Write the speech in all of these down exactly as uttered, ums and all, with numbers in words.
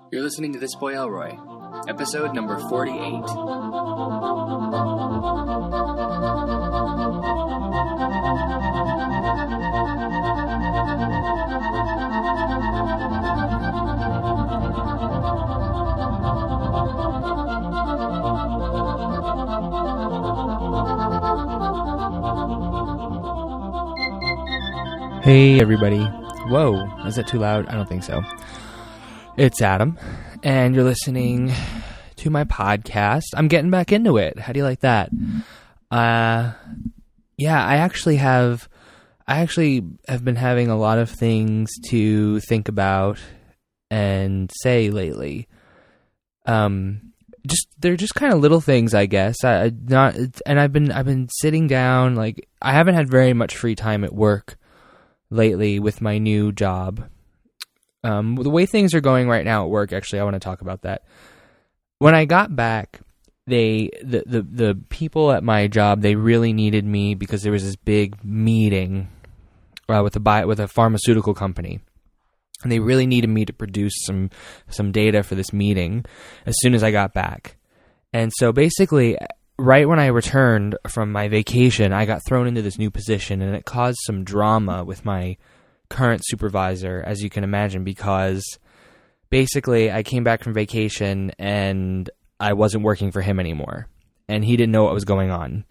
You're listening to This Boy Elroy, episode number forty-eight. Hey everybody. Whoa, is that too loud? I don't think so. It's Adam, and you're listening to my podcast. I'm getting back into it. How do you like that? Uh, yeah, I actually have, I actually have been having a lot of things to think about and say lately. Um, just they're just kind of little things, I guess. I I- not, and I've been I've been sitting down. Like, I haven't had very much free time at work lately with my new job. Um, the way things are going right now at work, actually, I want to talk about that. When I got back, they the, the, the people at my job, they really needed me because there was this big meeting uh, with a bi- with a pharmaceutical company, and they really needed me to produce some some data for this meeting as soon as I got back. And so basically, right when I returned from my vacation, I got thrown into this new position, and it caused some drama with my current supervisor, as you can imagine, because basically I came back from vacation and I wasn't working for him anymore, and he didn't know what was going on.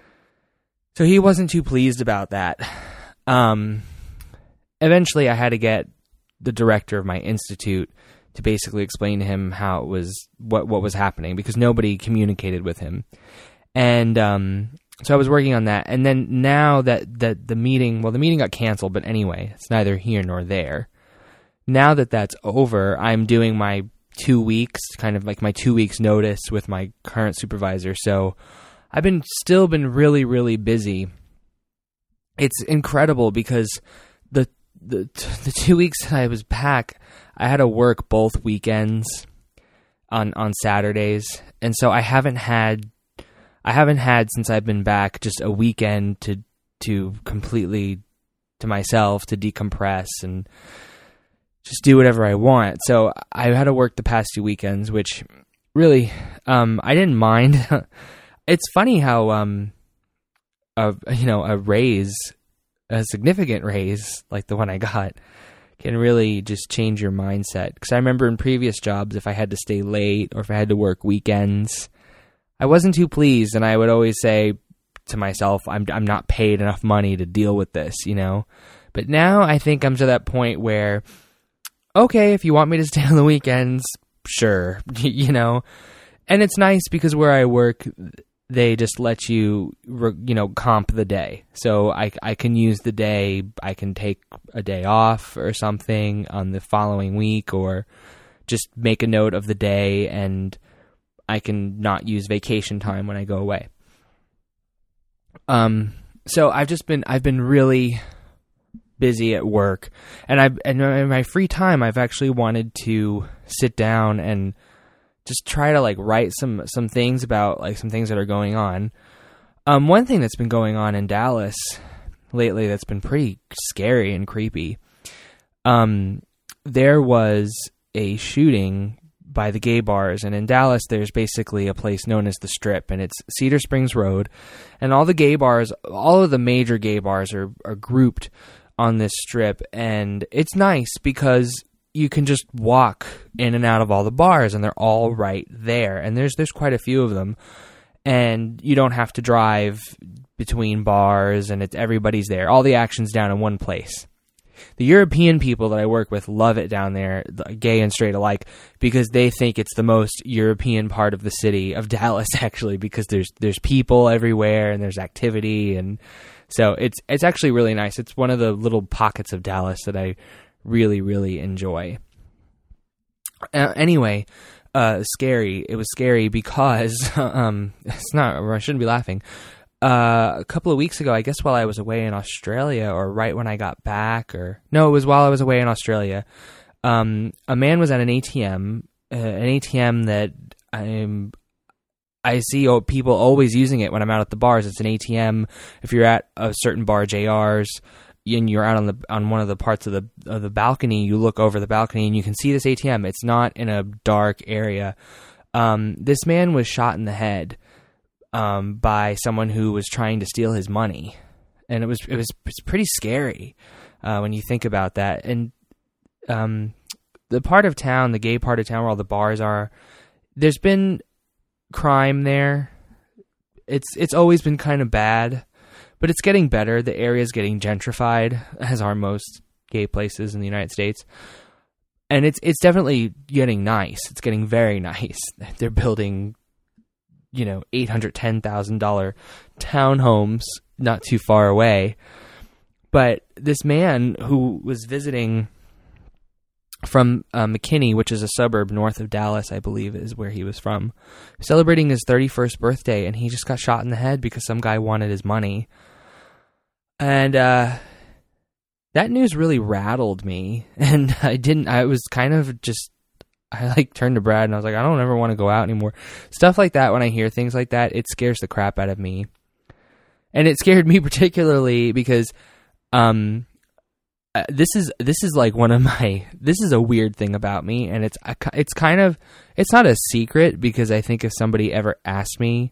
So he wasn't too pleased about that. Um, eventually I had to get the director of my institute to basically explain to him how it was, what, what was happening, because nobody communicated with him. And, um, so I was working on that, and then now that, that the meeting, well, the meeting got canceled, but anyway, it's neither here nor there. Now that that's over, I'm doing my two weeks, kind of like my two weeks notice with my current supervisor, so I've been still been really, really busy. It's incredible because the, the, the two weeks that I was back, I had to work both weekends on, on Saturdays, and so I haven't had I haven't had, since I've been back, just a weekend to to completely to myself, to decompress and just do whatever I want. So I had to work the past two weekends, which really, um, I didn't mind. It's funny how, um, a, you know, a raise, a significant raise like the one I got, can really just change your mindset. Because I remember in previous jobs, if I had to stay late or if I had to work weekends, I wasn't too pleased, and I would always say to myself, I'm I'm not paid enough money to deal with this, you know? But now I think I'm to that point where, okay, if you want me to stay on the weekends, sure, you know? And it's nice because where I work, they just let you, you know, comp the day. So I, I can use the day, I can take a day off or something on the following week, or just make a note of the day, and I can not use vacation time when I go away. Um, so I've just been, I've been really busy at work, and I've, and in my free time, I've actually wanted to sit down and just try to like write some, some things about like some things that are going on. Um, one thing that's been going on in Dallas lately that's been pretty scary and creepy. Um, there was a shooting by the gay bars, and in Dallas there's basically a place known as the Strip, and it's Cedar Springs Road, and all the gay bars, all of the major gay bars are, are grouped on this strip, and it's nice because you can just walk in and out of all the bars, and they're all right there, and there's there's quite a few of them, and you don't have to drive between bars, and it's everybody's there. All the action's down in one place. The European people that I work with love it down there, gay and straight alike, because they think it's the most European part of the city of Dallas, actually, because there's there's people everywhere and there's activity, and so it's it's actually really nice. It's one of the little pockets of Dallas that I really, really enjoy. Uh, anyway, uh, scary. It was scary because um, it's not. I shouldn't be laughing. Uh, a couple of weeks ago, I guess while I was away in Australia, or right when I got back, or no, it was while I was away in Australia, um, a man was at an A T M, uh, an A T M that I'm, I see people always using it when I'm out at the bars. It's an A T M. If you're at a certain bar, J R's, and you're out on the on one of the parts of the of the balcony, you look over the balcony and you can see this A T M. It's not in a dark area. Um, this man was shot in the head um, by someone who was trying to steal his money, and it was it was it's pretty scary uh, when you think about that. And um, the part of town, the gay part of town where all the bars are, there's been crime there. It's it's always been kind of bad. But it's getting better. The area is getting gentrified, as are most gay places in the United States. And it's it's definitely getting nice. It's getting very nice. They're building, you know, eight hundred ten thousand dollars townhomes not too far away. But this man who was visiting from uh, McKinney, which is a suburb north of Dallas, I believe is where he was from, celebrating his thirty-first birthday, and he just got shot in the head because some guy wanted his money. And uh, that news really rattled me, and I didn't, I was kind of just, I like turned to Brad and I was like, I don't ever want to go out anymore. Stuff like that, when I hear things like that, it scares the crap out of me. And it scared me particularly because um, uh, this is, this is like one of my, this is a weird thing about me, and it's, it's kind of, it's not a secret, because I think if somebody ever asked me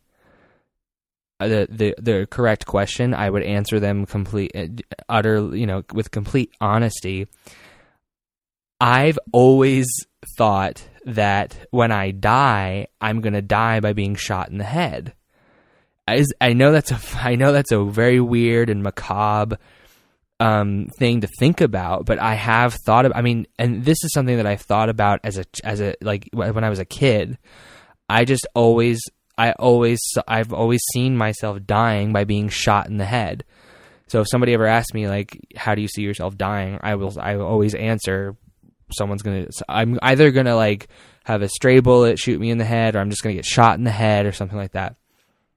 the the the correct question, I would answer them complete, utter, you know, with complete honesty. I've always thought that when I die, I'm gonna die by being shot in the head. I, I know that's a I know that's a very weird and macabre um, thing to think about, but I have thought of. I mean, and this is something that I've thought about as a as a like when I was a kid. I just always. I always, I've always seen myself dying by being shot in the head. So if somebody ever asks me, like, how do you see yourself dying? I will, I will always answer, someone's going to, I'm either going to like have a stray bullet shoot me in the head, or I'm just going to get shot in the head or something like that.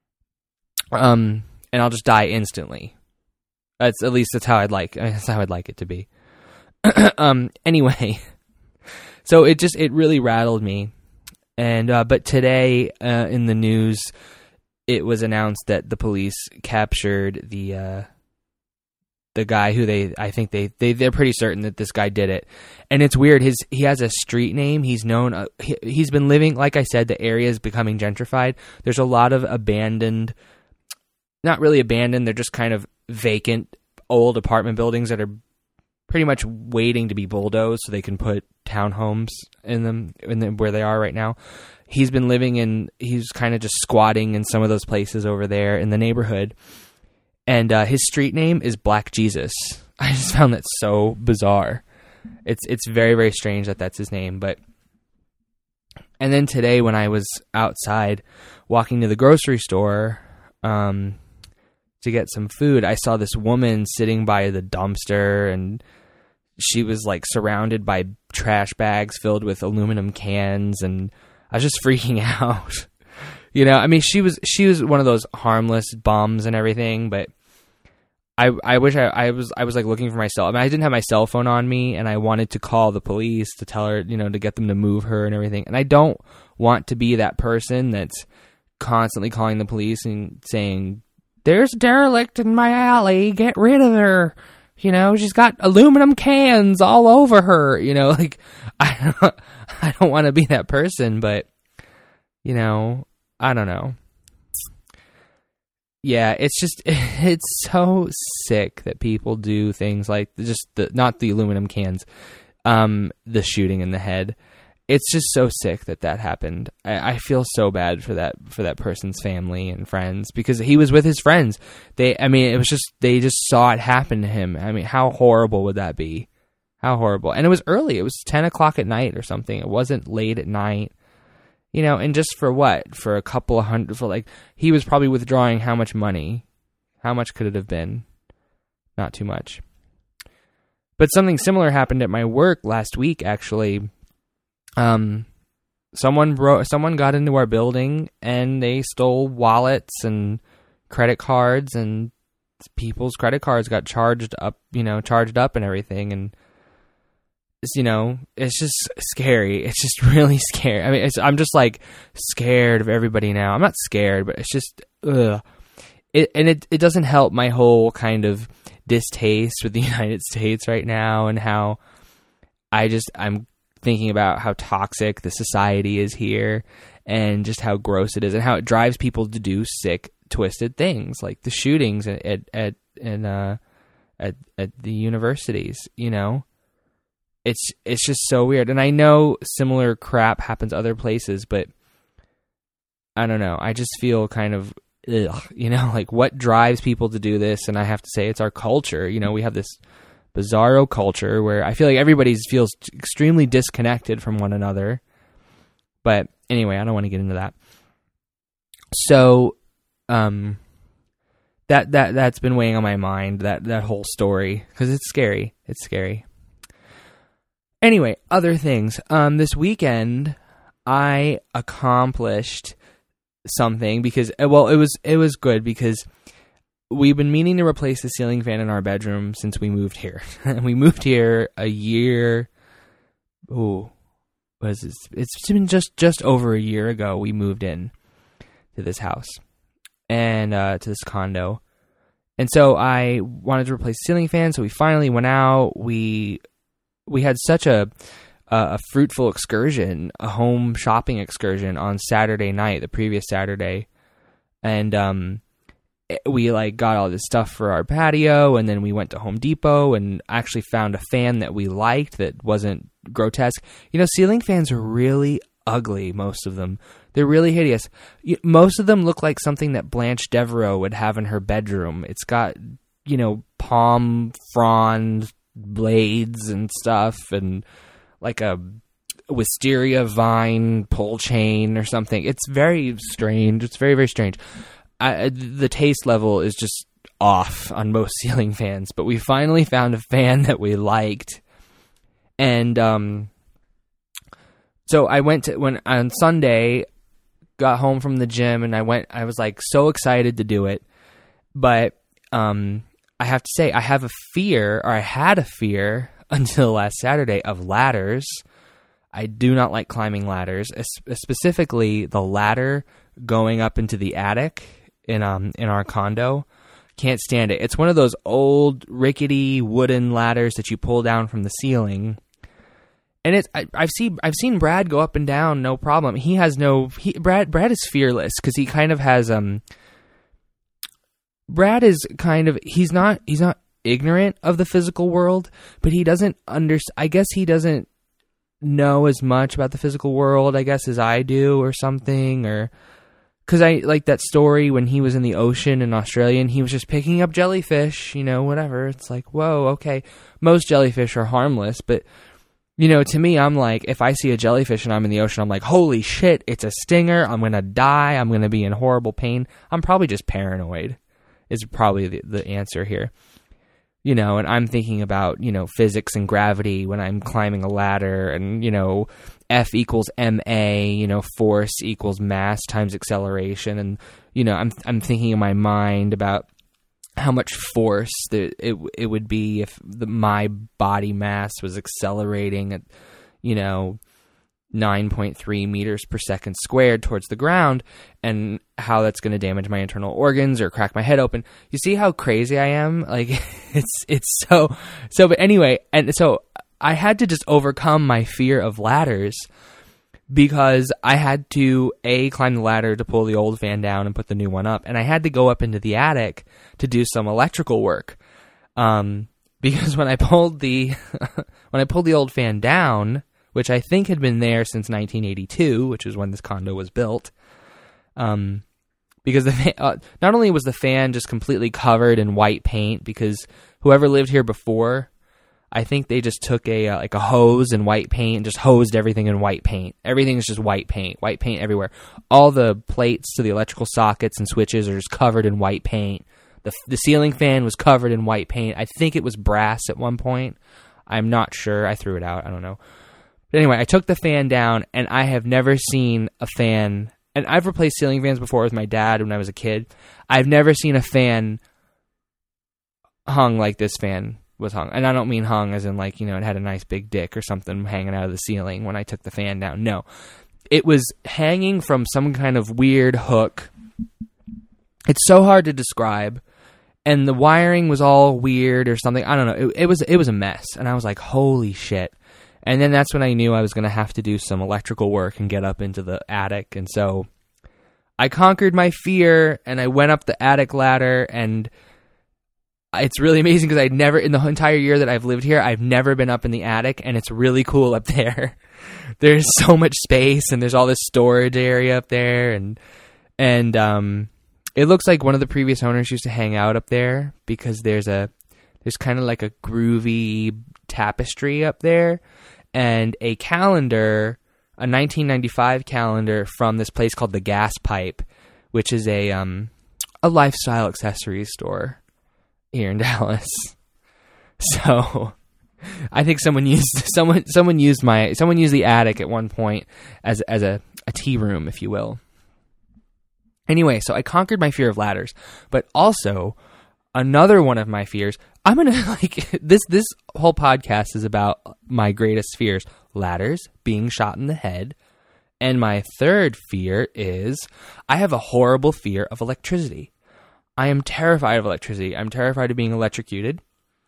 Um, and I'll just die instantly. That's, at least that's how I'd like, that's how I'd like it to be. um, anyway, so it just, it really rattled me. And uh, but today uh, in the news, it was announced that the police captured the uh, the guy who they I think they they they're pretty certain that this guy did it. And it's weird. His he has a street name. He's known. Uh, he, he's been living, like I said, the area is becoming gentrified. There's a lot of abandoned, not really abandoned. They're just kind of vacant old apartment buildings that are pretty much waiting to be bulldozed so they can put townhomes in them, in the, where they are right now. He's been living in, he's kind of just squatting in some of those places over there in the neighborhood. And uh, his street name is Black Jesus. I just found that so bizarre. It's it's very, very strange that that's his name. But and then today when I was outside walking to the grocery store um, to get some food, I saw this woman sitting by the dumpster, and she was like surrounded by trash bags filled with aluminum cans, and I was just freaking out. You know, I mean, she was she was one of those harmless bums and everything, but I I wish I, I was I was like looking for myself. I mean, I didn't have my cell phone on me, and I wanted to call the police to tell her, you know, to get them to move her and everything. And I don't want to be that person that's constantly calling the police and saying, "There's a derelict in my alley, get rid of her. You know, she's got aluminum cans all over her." You know, like, I don't, I don't want to be that person, but, you know, I don't know. Yeah, it's just, it's so sick that people do things like, just the, not the aluminum cans, um, the shooting in the head. It's just so sick that that happened. I, I feel so bad for that for that person's family and friends, because he was with his friends. They, I mean, it was just, they just saw it happen to him. I mean, how horrible would that be? How horrible. And it was early. It was ten o'clock at night or something. It wasn't late at night. You know, and just for what? For a couple of hundred, for like, he was probably withdrawing how much money? How much could it have been? Not too much. But something similar happened at my work last week, actually. Um, someone bro- someone got into our building and they stole wallets and credit cards, and people's credit cards got charged up, you know, charged up and everything. And it's, you know, it's just scary. It's just really scary. I mean, it's, I'm just like scared of everybody now. I'm not scared, but it's just, ugh. It, and it, it doesn't help my whole kind of distaste with the United States right now, and how I just, I'm thinking about how toxic the society is here, and just how gross it is, and how it drives people to do sick, twisted things, like the shootings at at at in, uh, at, at the universities. You know, it's it's just so weird. And I know similar crap happens other places, but I don't know. I just feel kind of, ugh, you know, like what drives people to do this? And I have to say, it's our culture. You know, we have this bizarro culture where I feel like everybody feels extremely disconnected from one another. But anyway, I don't want to get into that. So, um, that that that's been weighing on my mind, that that whole story, because it's scary. It's scary. Anyway, other things. Um, this weekend I accomplished something because, well, it was it was good because we've been meaning to replace the ceiling fan in our bedroom since we moved here. And we moved here a year. Ooh. Was it? It's been just, just over a year ago we moved in to this house and uh, to this condo. And so I wanted to replace the ceiling fan, so we finally went out. We we had such a a fruitful excursion, a home shopping excursion on Saturday night, the previous Saturday. And um, we like got all this stuff for our patio, and then we went to Home Depot and actually found a fan that we liked that wasn't grotesque. You know, ceiling fans are really ugly, most of them. They're really hideous. Most of them look like something that Blanche Devereaux would have in her bedroom. It's got, you know, palm frond blades and stuff, and like a wisteria vine pull chain or something. It's very strange. It's very, very strange. I, the taste level is just off on most ceiling fans, but we finally found a fan that we liked. And um, so I went to, when on Sunday, got home from the gym, and I went, I was like so excited to do it. But um, I have to say, I have a fear, or I had a fear until last Saturday, of ladders. I do not like climbing ladders, specifically the ladder going up into the attic in um in our condo. Can't stand it. It's one of those old rickety wooden ladders that you pull down from the ceiling. And it's I, I've seen I've seen Brad go up and down, no problem. He has no he, Brad Brad is fearless because he kind of has um. Brad is kind of he's not he's not ignorant of the physical world, but he doesn't under I guess he doesn't know as much about the physical world, I guess, as I do, or something, or because I like that story when he was in the ocean in Australia and he was just picking up jellyfish, you know, whatever. It's like, whoa, okay, most jellyfish are harmless, but you know, to me, I'm like, if I see a jellyfish and I'm in the ocean, I'm like, holy shit, it's a stinger, I'm gonna die, I'm gonna be in horrible pain. I'm probably just paranoid is probably the, the answer here. You know, and I'm thinking about, you know, physics and gravity when I'm climbing a ladder, and, you know, F equals M A, you know, force equals mass times acceleration. And, you know, I'm I'm thinking in my mind about how much force that it it would be if the, my body mass was accelerating at, you know, nine point three meters per second squared towards the ground, and how that's going to damage my internal organs or crack my head open. You see how crazy I am? Like, it's it's so so. But anyway, and so I had to just overcome my fear of ladders because I had to a climb the ladder to pull the old fan down and put the new one up, and I had to go up into the attic to do some electrical work. Um, because when I pulled the when I pulled the old fan down, which I think had been there since nineteen eighty-two, which is when this condo was built. Um, because the fan, uh, not only was the fan just completely covered in white paint, because whoever lived here before, I think they just took a uh, like a hose and white paint and just hosed everything in white paint. Everything is just white paint, white paint everywhere. All the plates to the electrical sockets and switches are just covered in white paint. The the ceiling fan was covered in white paint. I think it was brass at one point. I'm not sure. I threw it out. I don't know. But anyway, I took the fan down, and I have never seen a fan, and I've replaced ceiling fans before with my dad when I was a kid. I've never seen a fan hung like this fan was hung. And I don't mean hung as in like, you know, it had a nice big dick or something hanging out of the ceiling when I took the fan down. No. It was hanging from some kind of weird hook. It's so hard to describe. and the wiring was all weird or something. I don't know. It, it was it was a mess, and I was like, holy shit. And then that's when I knew I was going to have to do some electrical work and get up into the attic. And so I conquered my fear, and I went up the attic ladder, and it's really amazing because I'd never, in the entire year that I've lived here, I've never been up in the attic, and it's really cool up there. There's so much space, and there's all this storage area up there, and and um, it looks like one of the previous owners used to hang out up there because there's a there's kind of like a groovy tapestry up there. And a calendar, a nineteen ninety-five calendar from this place called the Gas Pipe, which is a um a lifestyle accessories store here in Dallas. So I think someone used someone someone used my someone used the attic at one point as as a, a tea room, if you will. Anyway, so I conquered my fear of ladders, but also another one of my fears. I'm going to like this, this whole podcast is about my greatest fears, ladders, being shot in the head. And my third fear is I have a horrible fear of electricity. I am terrified of electricity. I'm terrified of being electrocuted.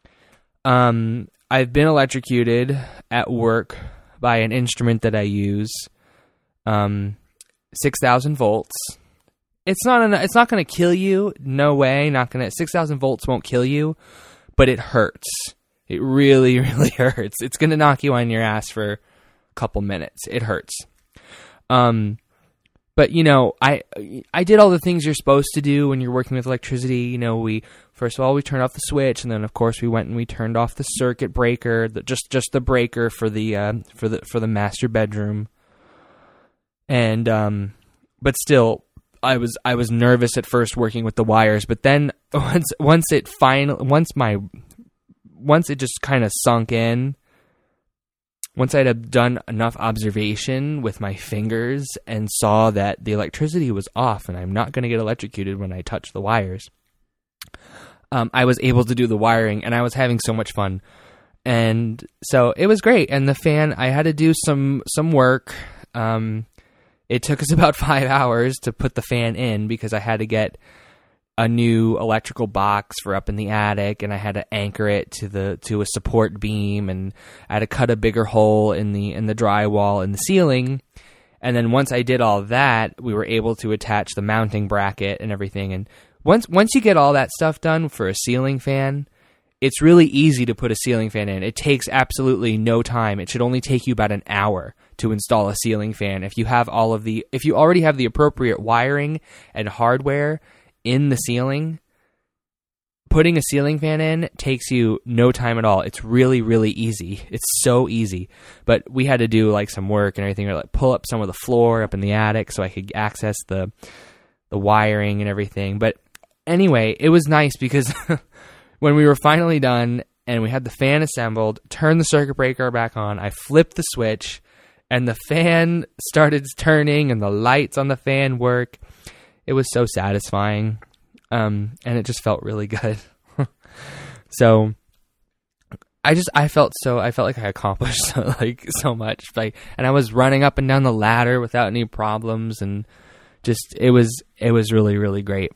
Um, I've been electrocuted at work by an instrument that I use. Um, six thousand volts. It's not, an, it's not going to kill you. No way. Not going to, six thousand volts won't kill you. But it hurts. It really, really hurts. It's going to knock you on your ass for a couple minutes. It hurts. Um, but, you know, I I did all the things you're supposed to do when you're working with electricity. You know, we first of all, we turned off the switch. And then, of course, we went and we turned off the circuit breaker. The, just just the breaker for the, uh, for the, for the master bedroom. And, um, but still, I was I was nervous at first working with the wires, but then once once it finally once my once it just kind of sunk in, once I'd have done enough observation with my fingers and saw that the electricity was off and I'm not going to get electrocuted when I touch the wires, um, I was able to do the wiring, and I was having so much fun, and so it was great. And the fan, I had to do some some work. Um, It took us about five hours to put the fan in because I had to get a new electrical box for up in the attic, and I had to anchor it to the to a support beam, and I had to cut a bigger hole in the in the drywall in the ceiling. And then once I did all that, we were able to attach the mounting bracket and everything. And once once you get all that stuff done for a ceiling fan, it's really easy to put a ceiling fan in. It takes absolutely no time. It should only take you about an hour to install a ceiling fan. If you have all of the, if you already have the appropriate wiring and hardware in the ceiling, putting a ceiling fan in takes you no time at all. It's really, really easy. It's so easy. But we had to do like some work and everything, or like pull up some of the floor up in the attic so I could access the the wiring and everything. But anyway, it was nice because when we were finally done and we had the fan assembled, turned the circuit breaker back on, I flipped the switch, and the fan started turning, and the lights on the fan work. It was so satisfying, um, and it just felt really good. So, I just I felt so I felt like I accomplished so, like so much, like, and I was running up and down the ladder without any problems, and just it was it was really really great.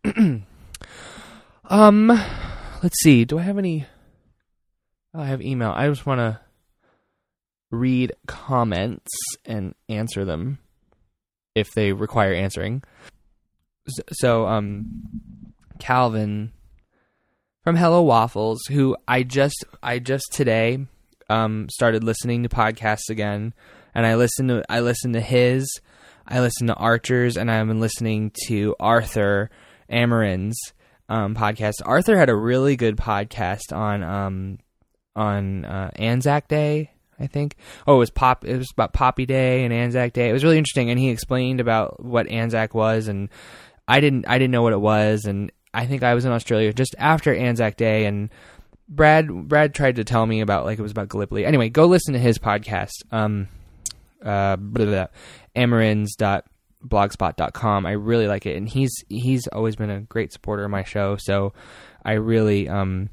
um, let's see. Do I have any? Oh, I have email. I just want to read comments and answer them if they require answering. So, um, Calvin from Hello Waffles, who I just I just today um started listening to podcasts again, and I listened to I listened to his, I listened to Archer's, and I've been listening to Arthur Amarin's um podcast. Arthur had a really good podcast on um on uh, Anzac Day, I think. Oh, it was pop. It was about Poppy Day and Anzac Day. It was really interesting, and he explained about what Anzac was, and I didn't. I didn't know what it was, and I think I was in Australia just after Anzac Day, and Brad. Brad tried to tell me about like it was about Gallipoli. Anyway, go listen to his podcast. Um, uh, blah, blah, blah, amarins dot blogspot dot com. I really like it, and he's he's always been a great supporter of my show, so I really um.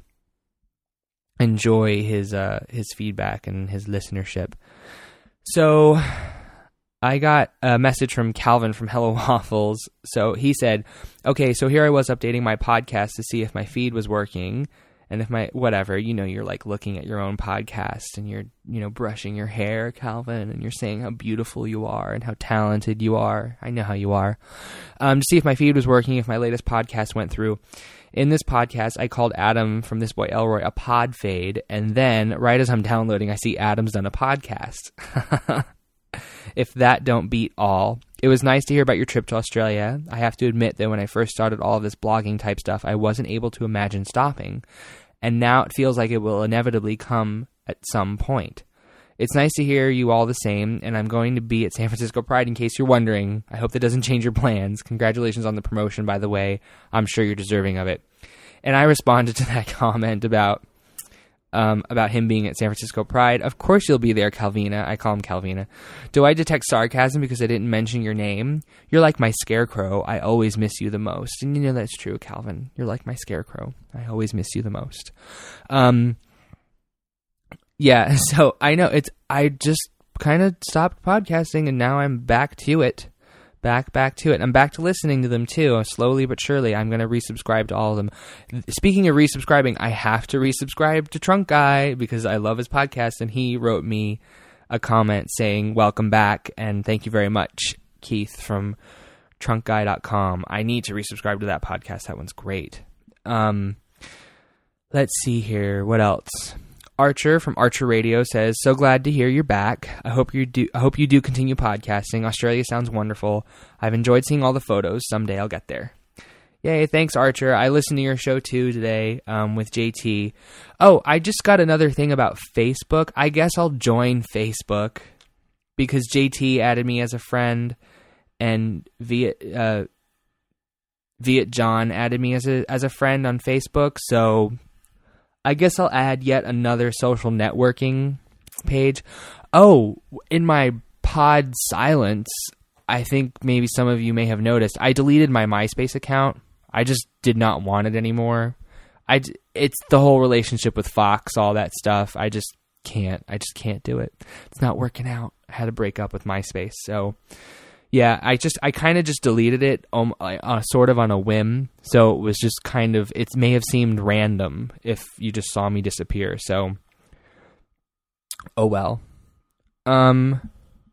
enjoy his uh his feedback and his listenership. So I got a message from Calvin from Hello Waffles. So he said, okay, so here I was updating my podcast to see if my feed was working. And if my, whatever, you know, you're like looking at your own podcast and you're, you know, brushing your hair, Calvin, and you're saying how beautiful you are and how talented you are. I know how you are. Um, to see if my feed was working, if my latest podcast went through. In this podcast, I called Adam from This Boy Elroy a pod fade. And then right as I'm downloading, I see Adam's done a podcast. If that don't beat all. It was nice to hear about your trip to Australia. I have to admit that when I first started all of this blogging type stuff, I wasn't able to imagine stopping. And now it feels like it will inevitably come at some point. It's nice to hear you all the same, and I'm going to be at San Francisco Pride in case you're wondering. I hope that doesn't change your plans. Congratulations on the promotion, by the way. I'm sure you're deserving of it. And I responded to that comment about um, about him being at San Francisco Pride. Of course you'll be there, Calvina. I call him Calvina. Do I detect sarcasm because I didn't mention your name? You're like my scarecrow. I always miss you the most. And you know that's true, Calvin. You're like my scarecrow. I always miss you the most. Um, yeah, so I know it's, I just kind of stopped podcasting and now I'm back to it. Back, back to it. I'm back to listening to them too. Slowly but surely, I'm going to resubscribe to all of them. Speaking of resubscribing, I have to resubscribe to Trunk Guy because I love his podcast, and he wrote me a comment saying, welcome back, and thank you very much, Keith from trunk guy dot com. I need to resubscribe to that podcast. That one's great. Um, let's see here. What else? Archer from Archer Radio says, so glad to hear you're back. I hope you do I hope you do continue podcasting. Australia sounds wonderful. I've enjoyed seeing all the photos. Someday I'll get there. Yay, thanks, Archer. I listened to your show too today um, with J T. Oh, I just got another thing about Facebook. I guess I'll join Facebook because J T added me as a friend and Viet uh, Viet John added me as a as a friend on Facebook. So I guess I'll add yet another social networking page. Oh, in my pod silence, I think maybe some of you may have noticed, I deleted my MySpace account. I just did not want it anymore. I, it's the whole relationship with Fox, all that stuff. I just can't. I just can't do it. It's not working out. I had to break up with MySpace. So, yeah, I just I kind of just deleted it um, uh, sort of on a whim. So it was just kind of, it may have seemed random if you just saw me disappear. So, oh well. Um,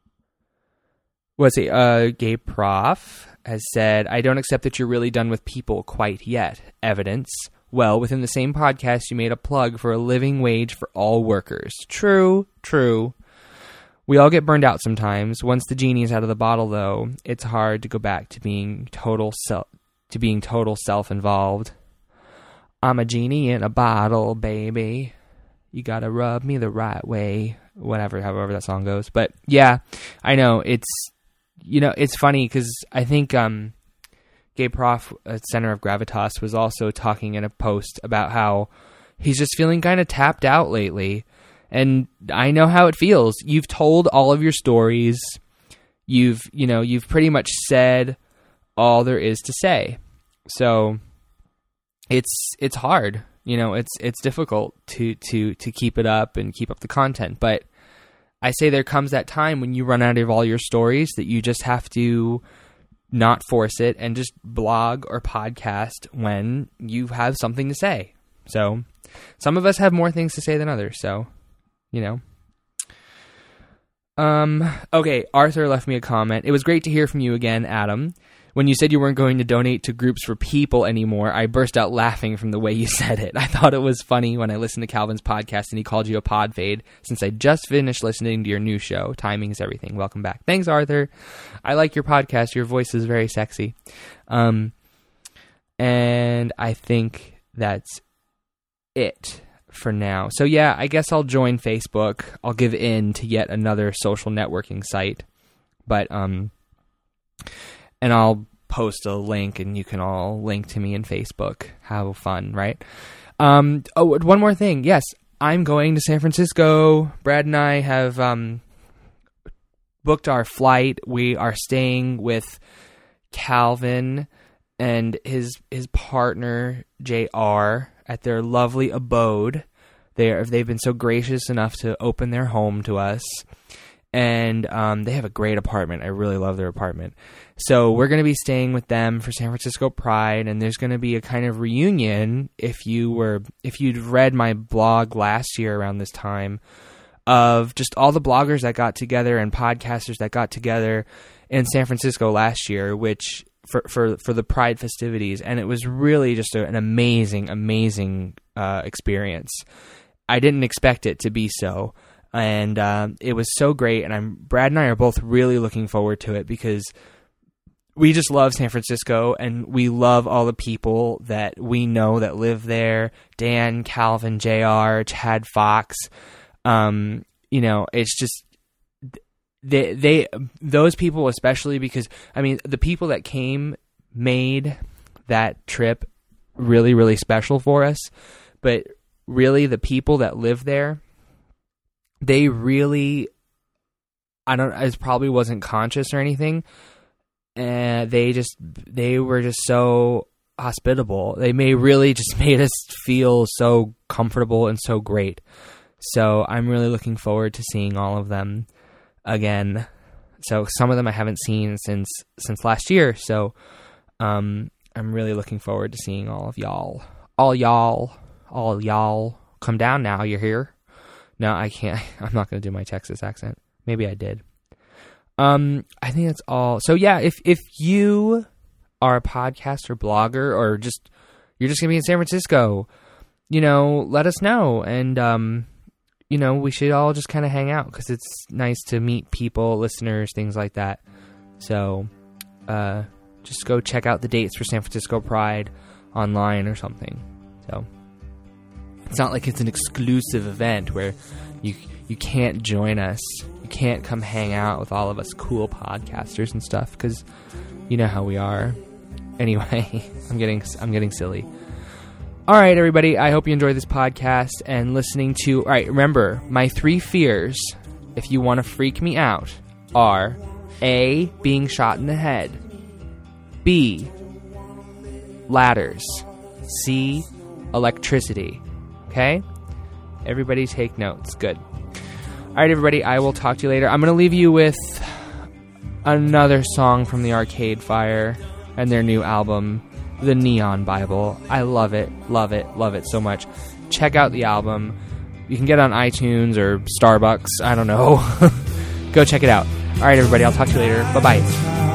let's see. Uh, Gay Prof has said, I don't accept that you're really done with people quite yet. Evidence. Well, within the same podcast, you made a plug for a living wage for all workers. True, true. We all get burned out sometimes. Once the genie is out of the bottle, though, it's hard to go back to being total self to being total self-involved. I'm a genie in a bottle, baby. You gotta rub me the right way. Whatever, however that song goes. But yeah, I know it's you know it's funny because I think um, Gay Prof at Center of Gravitas was also talking in a post about how he's just feeling kind of tapped out lately. And I know how it feels. You've told all of your stories. You've, you know, you've pretty much said all there is to say. So it's it's hard. You know, it's it's difficult to to to keep it up and keep up the content. But I say there comes that time when you run out of all your stories that you just have to not force it and just blog or podcast when you have something to say. So some of us have more things to say than others. So. You know. Um, okay, Arthur left me a comment. It was great to hear from you again, Adam. When you said you weren't going to donate to groups for people anymore, I burst out laughing from the way you said it. I thought it was funny when I listened to Calvin's podcast and he called you a pod fade, since I just finished listening to your new show. Timing is everything. Welcome back. Thanks, Arthur. I like your podcast. Your voice is very sexy. Um, and I think that's it for now. So yeah, I guess I'll join Facebook. I'll give in to yet another social networking site. But, um, and I'll post a link and you can all link to me in Facebook. How fun, right? Um, oh, one more thing. Yes, I'm going to San Francisco. Brad and I have, um, booked our flight. We are staying with Calvin and his, his partner, J R, at their lovely abode. They are, they've been so gracious enough to open their home to us. And um, they have a great apartment. I really love their apartment. So we're going to be staying with them for San Francisco Pride, and there's going to be a kind of reunion. If you were, if you'd read my blog last year around this time, of just all the bloggers that got together and podcasters that got together in San Francisco last year, which for for for the Pride festivities, and it was really just a, an amazing, amazing uh, experience. I didn't expect it to be so. And uh, it was so great, and I'm Brad and I are both really looking forward to it because we just love San Francisco, and we love all the people that we know that live there. Dan, Calvin, J R, Chad Fox. Um, you know, it's just they they those people especially because I mean the people that came made that trip really really special for us, but really the people that live there. They really, I don't, I probably wasn't conscious or anything. And they just, they were just so hospitable. They may really just made us feel so comfortable and so great. So I'm really looking forward to seeing all of them again. So some of them I haven't seen since, since last year. So, um, I'm really looking forward to seeing all of y'all, all y'all, all y'all come down now. You're here. No, I can't. I'm not going to do my Texas accent. Maybe I did. Um, I think that's all. So yeah, if if you are a podcaster, blogger, or just you're just going to be in San Francisco, you know, let us know. And, um, you know, we should all just kind of hang out because it's nice to meet people, listeners, things like that. So uh, just go check out the dates for San Francisco Pride online or something. So... It's not like it's an exclusive event where you you can't join us. You can't come hang out with all of us cool podcasters and stuff because you know how we are. Anyway, I'm getting I'm getting silly. All right, everybody. I hope you enjoyed this podcast and listening to. All right, remember my three fears. If you want to freak me out, are A, being shot in the head. B, ladders. C, electricity. Okay? Everybody take notes. Good. All right, everybody. I will talk to you later. I'm going to leave you with another song from the Arcade Fire and their new album, The Neon Bible. I love it. Love it. Love it so much. Check out the album. You can get it on iTunes or Starbucks. I don't know. Go check it out. All right, everybody. I'll talk to you later. Bye-bye.